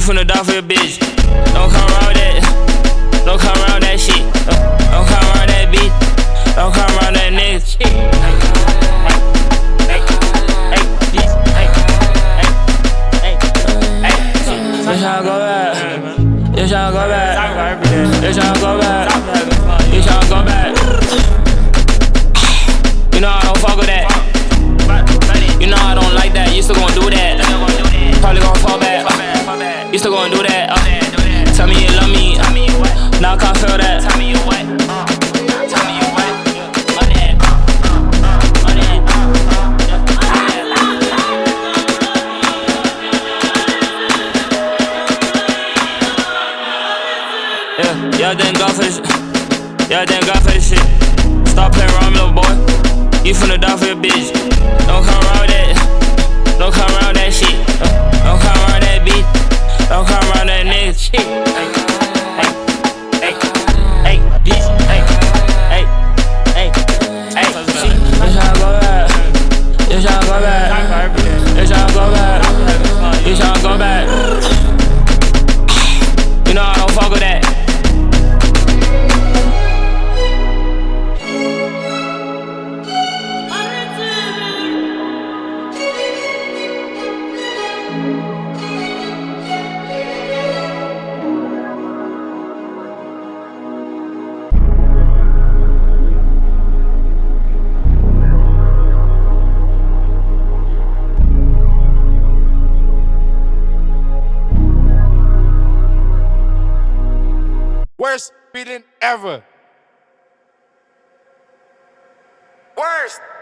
You from the dog for your bitch. Don't come around that. Don't come around that shit. Don't come around that bitch. Don't come around that nigga shit. This y'all go back. This y'all go back. This y'all go back. This y'all go back. You know I don't fuck with that. You know I don't like that. You still gon' do that. Probably gon' fall back. You still gon' do that. Tell me you love me. Now I can't feel that. Tell me you what. Tell me you what. Yeah, thank God for this. Yeah, thank God for this shit. Stop playing around, little boy. You from the dog for your bitch. Don't come around that. Don't come around that shit. Don't come around that bitch. Don't come around that nigga shit. Hey, bitch. Hey. This y'all go back. This y'all go back. This y'all go back. This y'all go back. You know I don't fuck with that. Worst feeling ever. Worst.